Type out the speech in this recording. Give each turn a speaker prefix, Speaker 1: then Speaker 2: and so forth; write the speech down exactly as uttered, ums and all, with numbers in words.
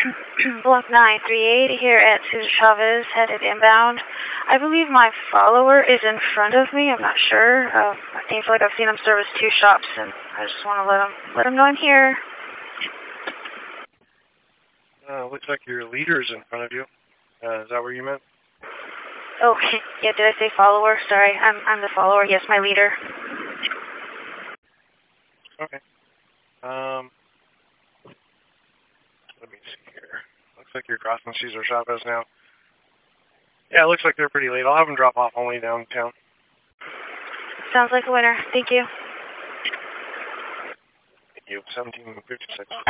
Speaker 1: Block nine three eight here at Cesar Chavez, headed inbound. I believe my follower is in front of me. I'm not sure. Uh, I think like I've seen him service two shops, and I just want to let him let him know I'm here.
Speaker 2: Uh, looks like your leader's in front of you. Uh, is that what you meant?
Speaker 1: Oh, yeah. Did I say follower? Sorry, I'm I'm the follower. Yes, my leader.
Speaker 2: Okay. Um. Let me see here. Looks like you're crossing Cesar Chavez now. Yeah, it looks like they're pretty late. I'll have them drop off on the way downtown.
Speaker 1: Sounds like a winner. Thank you.
Speaker 2: Thank you. seventeen fifty-six.